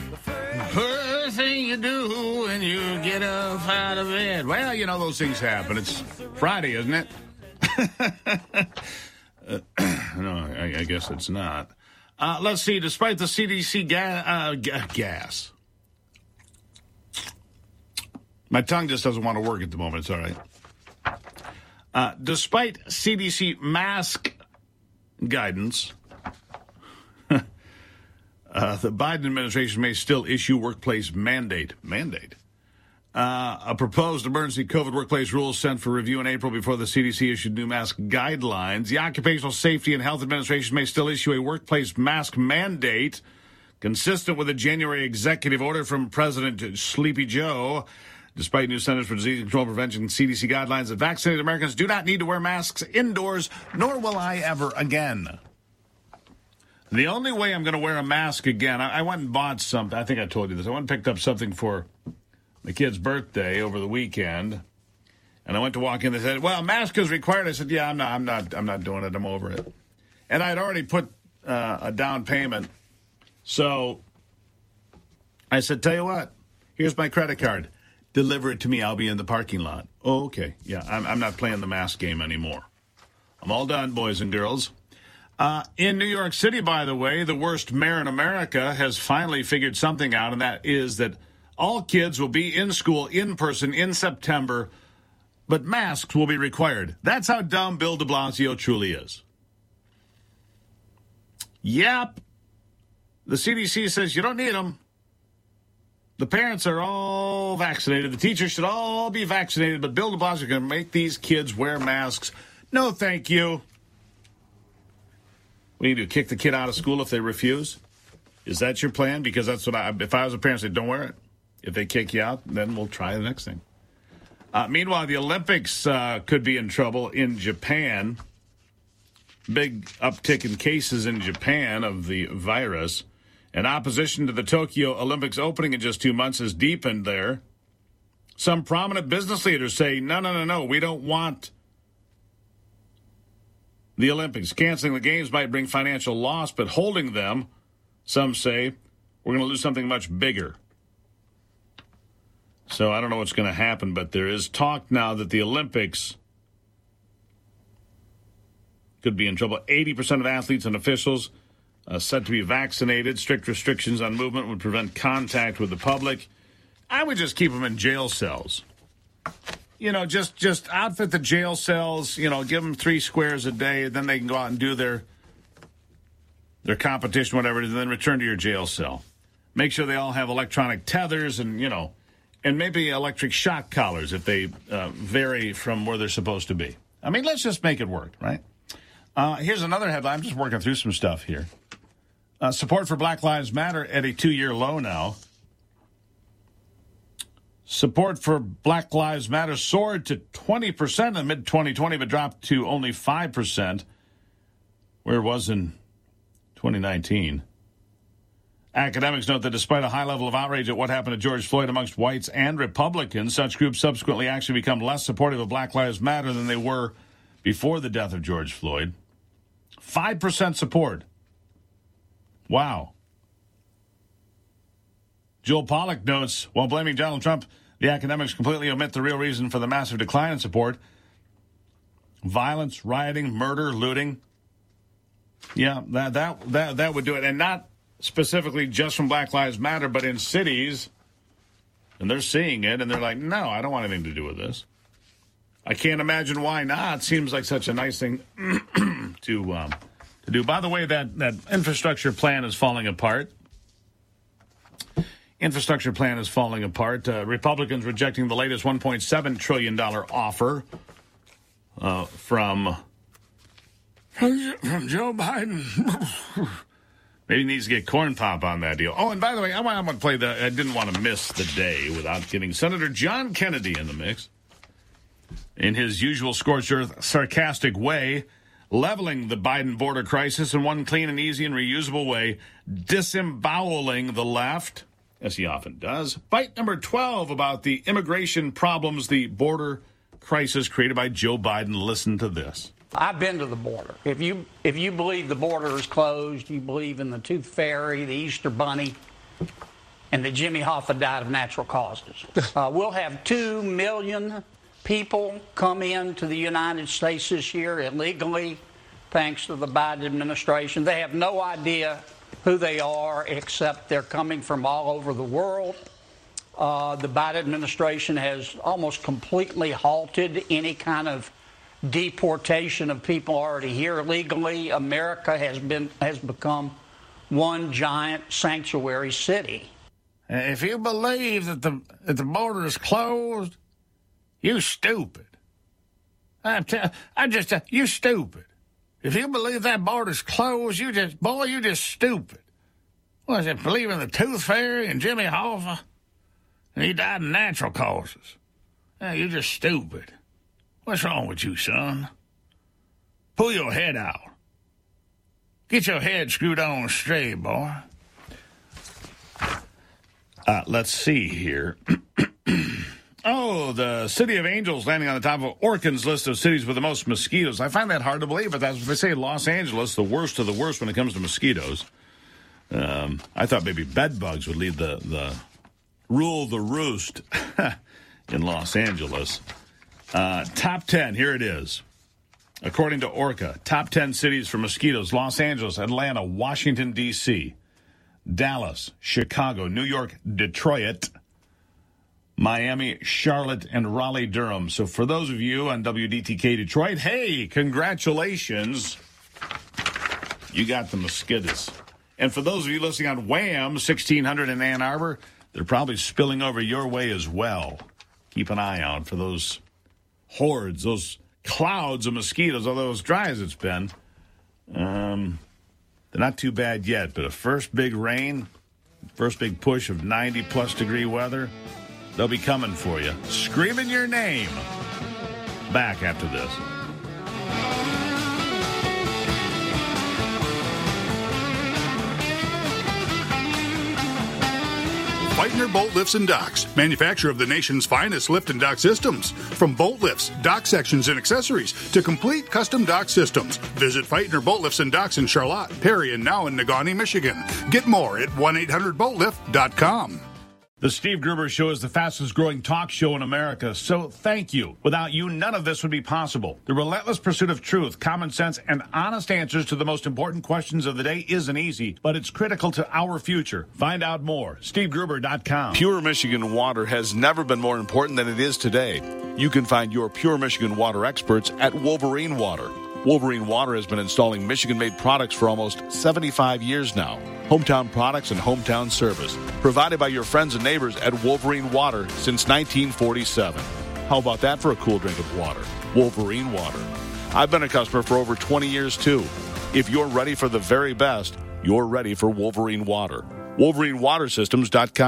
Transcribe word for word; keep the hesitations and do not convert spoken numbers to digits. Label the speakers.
Speaker 1: First thing you do when you get up out of bed. Well, you know, those things happen. It's Friday, isn't it? uh, no, I, I guess it's not. Uh, let's see. Despite the C D C ga- uh, ga- gas. My tongue just doesn't want to work at the moment. It's all right. Uh, despite C D C mask guidance, uh, the Biden administration may still issue workplace mandate. Mandate? Uh, a proposed emergency COVID workplace rule sent for review in April before the C D C issued new mask guidelines. The Occupational Safety and Health Administration may still issue a workplace mask mandate consistent with a January executive order from President Sleepy Joe. Despite new Centers for Disease Control and Prevention C D C guidelines that vaccinated Americans do not need to wear masks indoors, nor will I ever again. The only way I'm going to wear a mask again, I, I went and bought something. I think I told you this. I went and picked up something for the kid's birthday over the weekend, and I went to walk in. They said, "Well, mask is required." I said, "Yeah, I'm not. I'm not. I'm not doing it. I'm over it." And I'd already put uh, a down payment, so I said, "Tell you what, here's my credit card. Deliver it to me. I'll be in the parking lot." Oh, okay. Yeah, I'm, I'm not playing the mask game anymore. I'm all done, boys and girls. Uh, in New York City, by the way, the worst mayor in America has finally figured something out, and that is that all kids will be in school in person in September, but masks will be required. That's how dumb Bill de Blasio truly is. Yep. The C D C says you don't need them. The parents are all vaccinated. The teachers should all be vaccinated, but Bill de Blasio is going to make these kids wear masks. No, thank you. What do you do, kick the kid out of school if they refuse? Is that your plan? Because that's what I, if I was a parent, I'd say, don't wear it. If they kick you out, then we'll try the next thing. Uh, meanwhile, the Olympics uh, could be in trouble in Japan. Big uptick in cases in Japan of the virus. And opposition to the Tokyo Olympics opening in just two months has deepened there. Some prominent business leaders say, no, no, no, no, we don't want the Olympics. Canceling the games might bring financial loss, but holding them, some say, we're going to lose something much bigger. So I don't know what's going to happen, but there is talk now that the Olympics could be in trouble. eighty percent of athletes and officials uh, said to be vaccinated. Strict restrictions on movement would prevent contact with the public. I would just keep them in jail cells. You know, just, just outfit the jail cells, you know, give them three squares a day, and then they can go out and do their, their competition, whatever it is, and then return to your jail cell. Make sure they all have electronic tethers and, you know, and maybe electric shock collars if they uh, vary from where they're supposed to be. I mean, let's just make it work, right? Uh, here's another headline. I'm just working through some stuff here. Uh, support for Black Lives Matter at a two-year low now. Support for Black Lives Matter soared to twenty percent in mid twenty twenty, but dropped to only five percent, where it was in twenty nineteen. Academics note that despite a high level of outrage at what happened to George Floyd amongst whites and Republicans, such groups subsequently actually become less supportive of Black Lives Matter than they were before the death of George Floyd. five percent support. Wow. Joel Pollack notes, while blaming Donald Trump, the academics completely omit the real reason for the massive decline in support. Violence, rioting, murder, looting. Yeah, that that that, that would do it. And not specifically just from Black Lives Matter, but in cities, and they're seeing it, and they're like, no, I don't want anything to do with this. I can't imagine why not. Seems like such a nice thing to um, to do. By the way, that, that infrastructure plan is falling apart. Infrastructure plan is falling apart. Uh, Republicans rejecting the latest one point seven trillion dollars offer uh, from, from Joe Biden. Maybe he needs to get Corn Pop on that deal. Oh, and by the way, I want, I want to play the, I didn't want to miss the day without getting Senator John Kennedy in the mix. In his usual scorched earth, sarcastic way, leveling the Biden border crisis in one clean and easy and reusable way, disemboweling the left, as he often does. Bite number twelve about the immigration problems, the border crisis created by Joe Biden. Listen to this.
Speaker 2: I've been to the border. If you if you believe the border is closed, you believe in the Tooth Fairy, the Easter Bunny, and that Jimmy Hoffa died of natural causes. Uh, we'll have two million people come into the United States this year illegally, thanks to the Biden administration. They have no idea who they are, except they're coming from all over the world. Uh, the Biden administration has almost completely halted any kind of deportation of people already here illegally. America has been has become one giant sanctuary city.
Speaker 1: If you believe that the that the border is closed, you stupid. I'm tell, I just uh, you stupid. If you believe that border's closed, you just boy, you just stupid. What is it? Believe in the Tooth Fairy and Jimmy Hoffa, and he died of natural causes. Yeah, you're just stupid. What's wrong with you, son? Pull your head out. Get your head screwed on straight, boy. Uh, let's see here. Oh, the City of Angels landing on the top of Orkin's list of cities with the most mosquitoes. I find that hard to believe, but that's what they say. Los Angeles, the worst of the worst when it comes to mosquitoes. Um, I thought maybe bed bugs would lead the, the rule the roost in Los Angeles. Uh, top ten, here it is. According to Orca, top ten cities for mosquitoes: Los Angeles, Atlanta, Washington, D C, Dallas, Chicago, New York, Detroit, Miami, Charlotte, and Raleigh-Durham. So for those of you on W D T K Detroit, hey, congratulations. You got the mosquitoes. And for those of you listening on Wham, sixteen hundred in Ann Arbor, they're probably spilling over your way as well. Keep an eye out for those hordes, those clouds of mosquitoes, although as dry as it's been. Um, they're not too bad yet, but a first big rain, first big push of ninety-plus degree weather, they'll be coming for you, screaming your name. Back after this.
Speaker 3: Whitener Boat Lifts and Docks, manufacturer of the nation's finest lift and dock systems. From boat lifts, dock sections, and accessories to complete custom dock systems. Visit Whitener Boat Lifts and Docks in Charlotte, Perry, and now in Negaunee, Michigan. Get more at one eight hundred boat lift dot com.
Speaker 1: The Steve Gruber Show is the fastest growing talk show in America, so thank you. Without you, none of this would be possible. The relentless pursuit of truth, common sense, and honest answers to the most important questions of the day isn't easy, but it's critical to our future. Find out more. Steve Gruber dot com.
Speaker 4: Pure Michigan water has never been more important than it is today. You can find your Pure Michigan water experts at Wolverine Water. Wolverine Water has been installing Michigan-made products for almost seventy-five years now. Hometown products and hometown service provided by your friends and neighbors at Wolverine Water since nineteen forty-seven. How about that for a cool drink of water? Wolverine Water. I've been a customer for over twenty years, too. If you're ready for the very best, you're ready for Wolverine Water. Wolverine Water Systems dot com.